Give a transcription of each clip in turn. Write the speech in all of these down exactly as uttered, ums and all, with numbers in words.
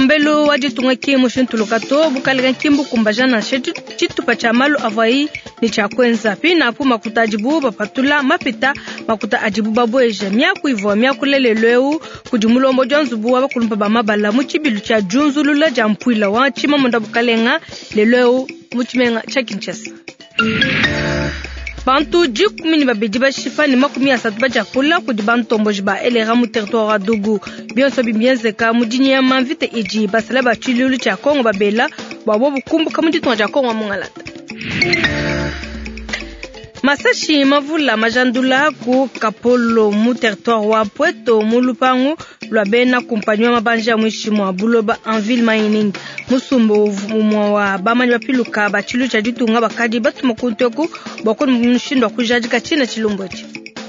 Sombelu wajitunga kimu shintulukato bukalega kimbu kumbajana shetu chitu pachamalu avai ni chakwenza pina apu makuta ajibu bapatula mapita makuta ajibu baboeja miaku ivo miaku leleleu kujumulo mbojo nzubu wa bakulumpa bamabala muchibilu cha junzulula jampuila wa chima monda bukalenga leleu muchimenga chakinchasa Bantu jikumi ni babedi bashifa ni makumi asatu bajakula kudi bantu omboji ba elera mu territoire Dugu bionso bimyenzeka mujinyi ya manvite iji basala bachilulu cha Kongo babela babo bukumbu kamujitu cha Kongo mungalata Masashi mavula majandula ku Kapolo mu territoire wa Pweto mulupangu lwa bena kumpanywa mabanja mwishimu wa buloba en ville mining musumbo umwa wa bamanyi bapiluka bachilu cha jitunga bakadi batu makunteku bakoni mshindwa kujajika china chilumbochi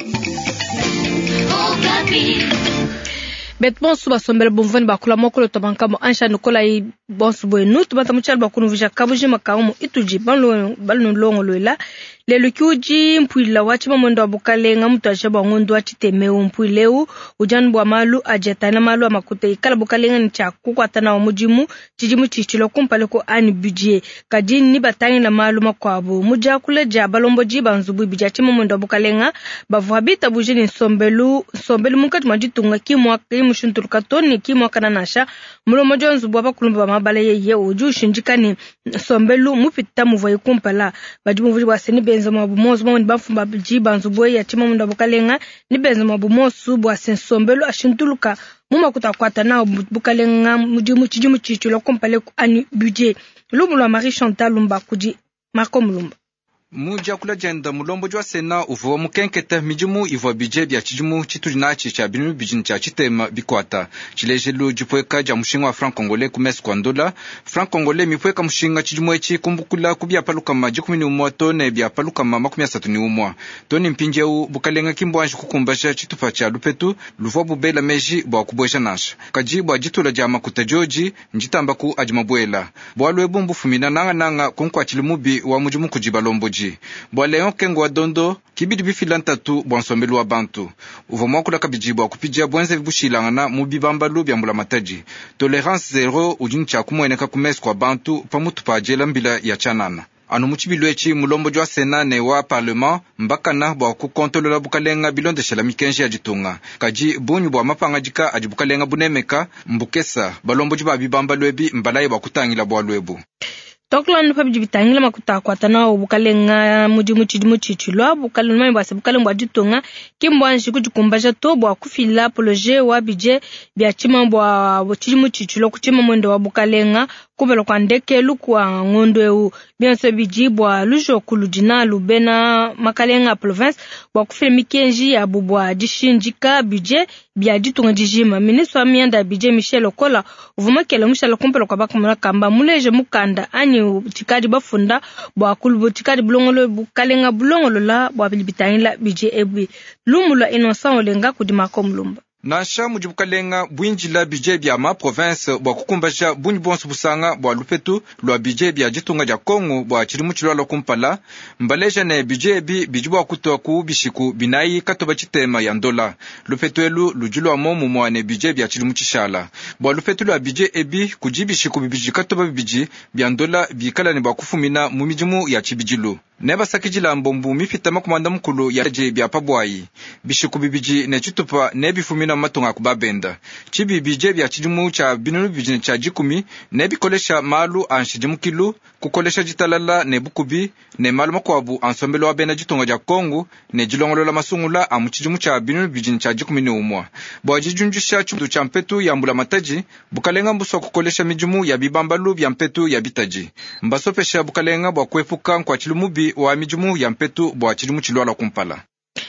Betbonsu basombele bomvani bakula mokolo tabankamo ansha nukola i bonsu boenu tubata muchal bakunu vija kabuji makamu ituji banlo balno longo loila lelo kyuji mpuila wachi mamondo abukalenga mtu ashaba ngondo achitemeu mpuileu ujan bwa malu ajetana malu amakute ikala bukalenga ni chaku kwatana omujimu chijimu chichilo kumpale ko ani budget kadini ni batangi na malu makwabo mujakule ja balombo jiba nzubu bijachi mamondo abukalenga bavu habita bujini sombelu sombelu munkati majitunga kimwa kimushunturuka toni kimwa kananasha mulomo jonzu bwa bakulumba mabale yeye uju shinjikani sombelu mupita muvoye kumpala bajimu vuji baseni benzo mabumozo mwa bafumba jiba nzuboye yatima munda bukalenga ni benzo mabumoso bwa sensombelu ashintuluka muma kutakwata na bukalenga mujimu chijimu chichulo kumpale ku ani budget lumulwa Marie Chantal Lumba kuji Marco Mulumba Muja kula jenda mulombo jwa sena uvo mukenketa mijumu ivo bije bya chijumu chitulinachi cha binu bijin cha chitema bikwata chilejelu jipweka ja mushinga wa franc congolais kumes kwa ndola franc congolais mipweka mushinga chijumu echi kumbukula kubya paluka maji kumi ni umwa tone bya paluka mama kumi asatu ni umwa toni mpinje u bukalenga kimbwanji kukumbasha chitupa cha lupetu luvo bubela meji bwa kubwesha nasha kaji bwa jitula ja makuta joji njitamba ku ajimabwela bwa lwebu mbufumina nanga nanga kunkwa chilimubi wa mujumu kujibalombo Bwa Leon Kengo wa Dondo, kibidi bifilanta tu bwansombelu wa bantu. Uvo mwakula kabijibwa kupijia bwenze vibushilangana mubibambalu bya mbula mataji. Tolerance zero ujini cha kumweneka kumesu kwa bantu pamutu pa jela mbila ya chanana. Anu muchibilwechi mulombo jwa senane wa parlement mbakana bwa kukontolola bukalenga bilonde shela mikenji ya jitunga. Kaji bunyu bwa mapanga jika ajibukalenga bunemeka mbukesa balombo jwa bibamba lwebi mbalaye bwa kutangila bwa lwebu. Tokla nupa bijibitangila makuta kwa tanao bukalenga mujimu chijimu chichulwa bukalenga mami bwase bukalenga wajitunga kimbwa nshiku jukumbaja to bwa kufila poloje wa bije biachima bwa chijimu chichulwa kuchima mwendo wa bukalenga kubelo kwa ndeke lukwa ngondo eu bianso bijibwa lujo kulujina lubena makalenga province bwa kufila mikenji ya bubwa jishinjika bije bia jitunga jijima ministre mianda bije Michel Okola uvumakela mushalo kumpelo kwa bakumula kamba muleje mukanda ani tikadi bafunda bwa kulubu tikadi bulongolo bukalenga bulongolo la bwa bilibitangila bije ebi lumula innocent olenga kudima komlumba Nasha mujibukalenga bwinji la bije bya ma province bwa kukumbasha bunyi bonsu busanga bwa lupetu lwa bije bya jitunga ja Kongo bwa chirimu chilwalo kumpala mbaleja ne bije bi bijibwa kutoa ku bishiku binayi katoba chitema ya ndola lupetu elu lujulwa momu mwane bije bya chirimu chishala bwa lupetu lwa bije ebi kujibishiku bibiji katoba bibiji bya ndola bikala ni bwa kufumina mumijimu ya chibijilu neba sakijila mbombu mifita makumanda mkulu ya je bya pabwayi bishiku bibiji ne chitupa ne bifumina matunga kubabenda chibi bije bya chijimu cha binunu bijine cha jikumi ne bikolesha malu anshijimu kilu kukolesha jitalala ne bukubi ne malu makwabu ansombelo wa bena jitunga ja Kongo ne jilongolo la masungula amuchijimu cha binunu bijine cha jikumi ni umwa bwa jijunjisha chudu cha mpetu ya mbula mataji bukalenga mbuso kukolesha mijimu ya bibambalu bya mpetu ya bitaji mbasopesha bukalenga bwa kwepuka kwa chilumubi wa mijimu ya mpetu bwa chilimu chilwala kumpala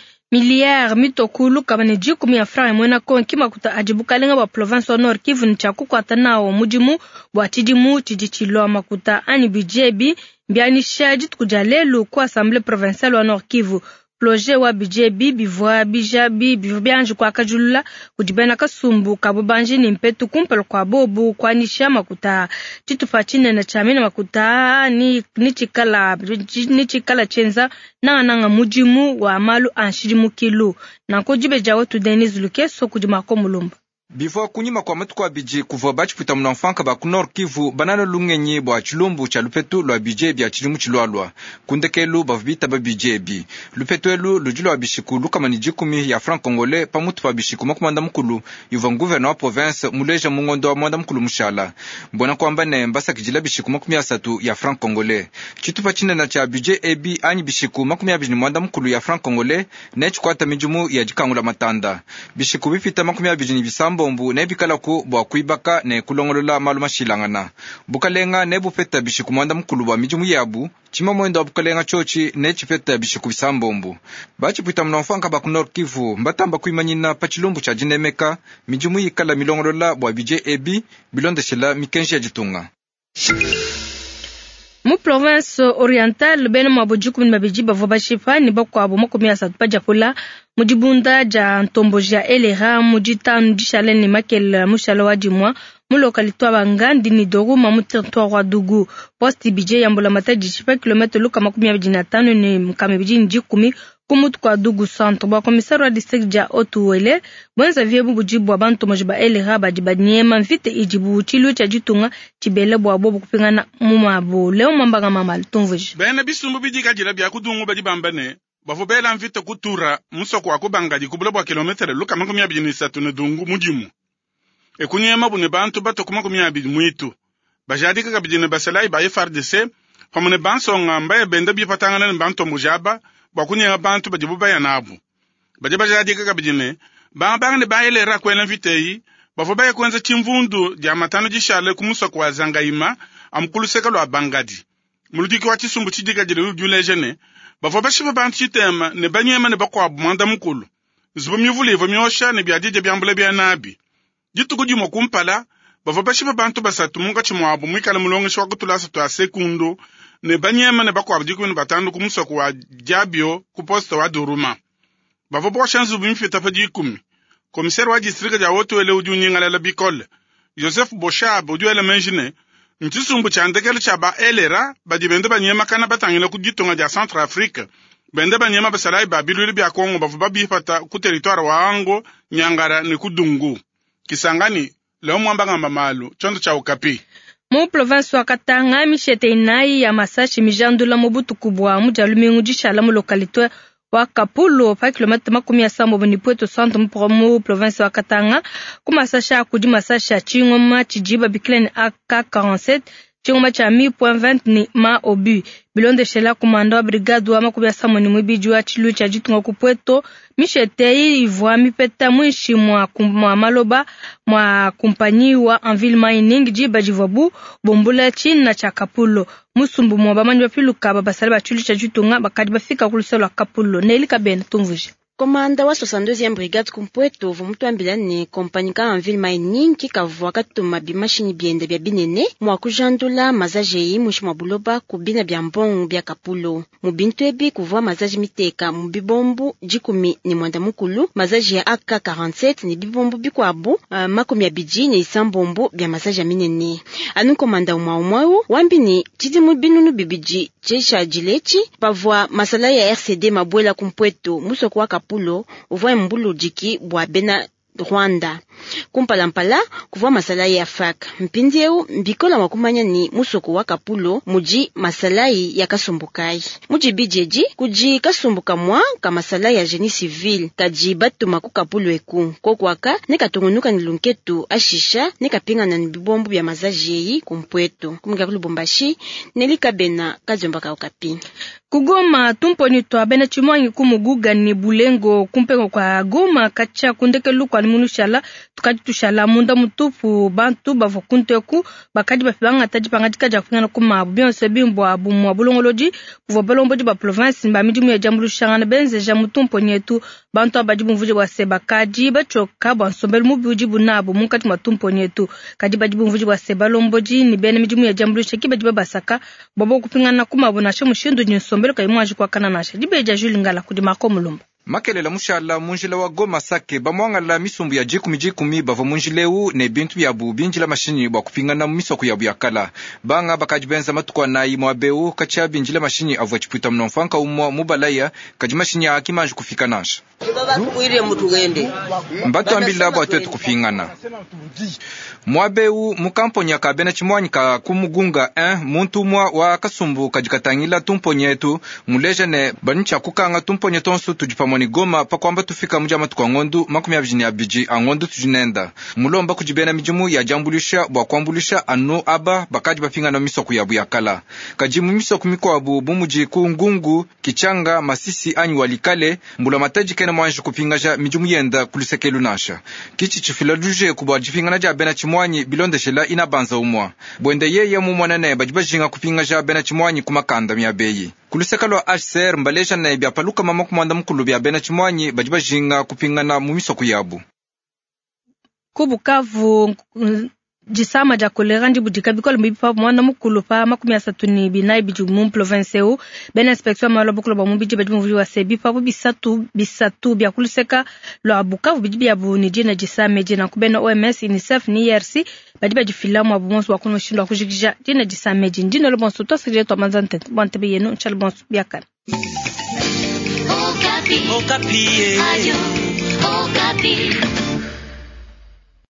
Miliar mitokulu kabane jikumi ya franc mwena kwa kima kuta ajibukalenga wa province Nord Kivu ni chaku kwa tanao mujimu bwa chijimu chijichilo makuta ani bijebi bianisha jitu kujalelu kwa assemblée provinciale wa Nord Kivu projet wa bijebi bivwa bijabi bivanju kwa kajulula kujibena kasumbu kabubanje ni mpetu kumpelo kwa bobu kwa nisha makuta chitupa chine na chamina makuta ni nichikala nichikala chenza na nanga mujimu wa malu anshijimu kilu na kujibe jawo tu Denis Lukeso kujima ko mulumba Bivua kunyima kwa matuku wa biji kuva bachi puta mnamfanka ba kunor Kivu banana lungenyi bwa chilumbu cha lupetu lwa bije bia chilimu chilualwa. Kundekelu bavbita ba bije bi. Lupetu elu lujulo wa bishiku luka manijikumi ya franc congolais pa mutu pa bishiku makumanda mkulu yuva nguverne wa province muleja mungondo wa mwanda mkulu mushala. Mbona kwa mbane mbasa kijila bishiku makumi ya satu ya franc congolais. Chitupa chine na cha bije ebi anyi bishiku makumi ya bijini mwanda mkulu ya franc congolais na chukwata mijumu ya jikangula matanda. Bishiku bipita makumi ya bijini bisambo bombu ne bikala ku bwa kuibaka ne kulongolola maluma shilangana bukalenga ne bupeta bishiku mwanda mkulu wa mijumu yabu chima mwendo wa bukalenga chochi ne chipeta bishiku bisambombu bachi puita mnofanka ba kunor Kivu mbatamba kuimanyina pachilumbu cha jinemeka mijumu yikala milongolola bwa bije ebi bilonde shila mikenshi ya jitunga. Mu province orientale bene mabujuku mabiji bavoba shifa ni bakwa abo makumi asatu pajapula mujibunda ja ntomboja elera mujitanu dishale ni makel mushala wajimwa mu localité abangandi ni dogo mamu territoire wa Dugu poste bije yambola mataji shifa kilometre luka makumi abiri na tano ni mkamebiji njikumi kumutu kwa Dugu centre bwa komisari wa district ja Otuwele bwenza vyebu bujibu abantu mojiba elera bajibanyema mvite ijibu chilu cha jitunga chibele bwa bobo kupingana mumabo leo mambanga mamal tumvuji bene bisumbu bijika jira bya kudungu bajibambane bavobela mvite kutura musoko wa kubangadi kubula bwa kilometre luka makumi abiri na tatu ne Dungu mujimu ekunyema bune bantu bato kuma makumi abiri mwitu bajadika kabijine basalai ba F R D C pamone banso ngamba bende bipatangana bantu mujaba bakunya bantu bajibuba ya nabu bajiba jadika kabijine ba bangane ba elera kwela mvitei bavoba ya kwanza chimvundu ya matano jishale kumusoko wa Zangaima amkuluseka lwa bangadi muludiki wa chisumbu chidika jile ujulejene bavoba shiba bantu chitema ne banyema ne bakwa mwanda mukulu zubo myuvuli vo myosha ne byadije byambule bya nabi jituko jimo kumpala bavoba shiba bantu basatu munga chimwabo mwikala mulonge shwa kutulasa twa sekundo ne banyema ne bakwa bjiku ne batandu kumusoko wa Jabio kuposta wa Duruma bavoba shanzu bimfita faji kumi komisari wa district ja Otuwele ujunyingala la bikole Joseph Boshab ujuele menjine ntisumbu chandekele chaba elera badibende banyema kana batangila kujitonga ja Centre Afrique bende banyema basalai babiluli bya Kongo bavuba bifata ku territoire wa Ango Nyangara ne Kudungu Kisangani leo mwambanga mamalu chondo cha Okapi. Mu province wa Katanga mishete inai ya masashi mijandula mobutu kubwa mujalumingu jishala mu localité wa Kapulo pa kilometre makumi ya sambo bonipueto centre mu province wa Katanga kuma sasha kudi masasha chingoma chijiba biklen A K quarante-sept chingoma cha mi point vingt ni ma obu bilonde shela komando wa brigade wa makumi ya sambo ni mwibijua chilu cha jitunga kupueto mishete ivwa mipeta mwishi mwa kumwa maloba mwa kumpanyi wa Anvil Mining jiba jivabu bombula chini na cha Kapulo musumbu mwa bamanyi bafiluka babasale bachulu cha jitunga bakadi bafika kuluselo Kapulo neli kabena tumvuji. Komanda wa soixante-deuxième brigade kumpueto vumutu ambilani kompani ka Anvil Mining kikavua katuma bimashini biende bya binene mwa kujandula mazaje mushi mwa buloba kubina bya mbongu bya Kapulo mubintu ebi kuvua mazaje miteka mubibombu jikumi ni mwanda mukulu mazaje ya A K quarante-sept ni bibombu bikwabu uh, makumi ya biji ni isambombu bya mazaje minene anu komanda umwa umwao wambini chidi mubinunu bibiji cheisha jilechi pavua masala ya R C D mabwela kumpueto muso kwa Kapulo uvwa mbulu jiki bwa bena Rwanda kumpalampala kuvwa masalai ya F A C mpindieu mbikola wakumanya ni musoko wa Kapulo muji masalai ya kasumbukai muji bijeji kuji kasumbuka mwa ka masalai ya génie civil kaji batuma ku Kapulo eku kokwaka nekatongonuka ni lunketu ashisha nekapinga na bibombu bya mazajeyi kumpweto kumika ku Lubumbashi nelika bena kazomba ka Okapi. Kugoma tumponi to abena chimwangi kumuguga ni bulengo kumpengo kwa Goma kacha kundeke lukwa ni munushala tukati tushala munda mutupu bantu bavokunte ku bakadi bafibanga taji pangati kaja kufingana kuma bionse bimbo abu mwa bulongoloji kuvobelomboji ba province mba midimu ya jambulu shangana benze ja mutumponi yetu bantu abajibu mvuje wa seba kaji bachoka bwansomelu mubuji bunabo munkati matumponi yetu kaji bajibu mvuje wa seba lomboji ni bene midimu ya jambulu shaki bajiba basaka bobo kupingana kuma bunashe mushindu nyisombelu kaimwaji kwa kananashe dibeja juli ngala kudima komulumba makelela mushala munjila wa Goma sake bamwangala misumbu ya jikumi jikumi bavo munjileu ne bintu byabu binjila mashini bwa kupingana misoko yabu yakala banga bakajibenza matukwa nayi mwabeu kacha binjila mashini avwa chiputa mnomfanka umwa mubalaya kajimashini ya akimanju kufika nasha mbatu ambila bwa twetu kupingana mwabeu mukamponya kabena chimwanyi ka kumugunga un muntu mwa wa kasumbu kajikatangila tumponyetu mulejene banicha kukanga tumponye tonsu tujipamoni Goma pa kwamba tufika mujama tukwa ngondu makumi abijini abiji angondu tujinenda mulomba kujibena mijimu ya jambulisha bwa kwambulisha anu aba bakaji bapingana misoku yabu yakala kajimu misoku mikwabu bumuji kungungu kichanga masisi anyu walikale mbula mataji kena mwanji kupingaja mijimu yenda kulisekelu nasha kichi chifila duje kubwa jipingana ja bena chimwanyi bilonde shela inabanza umwa bwende yeye mumwanane bajibajinga kupingaja bena chimwanyi kumakanda miabeyi kulisekalo H C R mbaleja na ibya paluka mama kumanda mukulu bya bena chimwanyi bajibajinga kupingana mumisoku yabu kubukavu jisama ja kolera ndi budika bikolo mbipa mwana mukulu pa makumi asatu ni binai biju mu province u ben inspection malo bukolo ba mubiji baju muvi wa sebi pa bisatu bisatu bya kuliseka lo abukavu biji bya bu ni jina jisame jina kubena O M S UNICEF ni I R C badi baju filamu abumonso wakuno shindo akujigija jina jisame jina jina lo bonso to sire to manzante bonte be yeno chal bonso byakana Okapi Okapi Ayo Okapi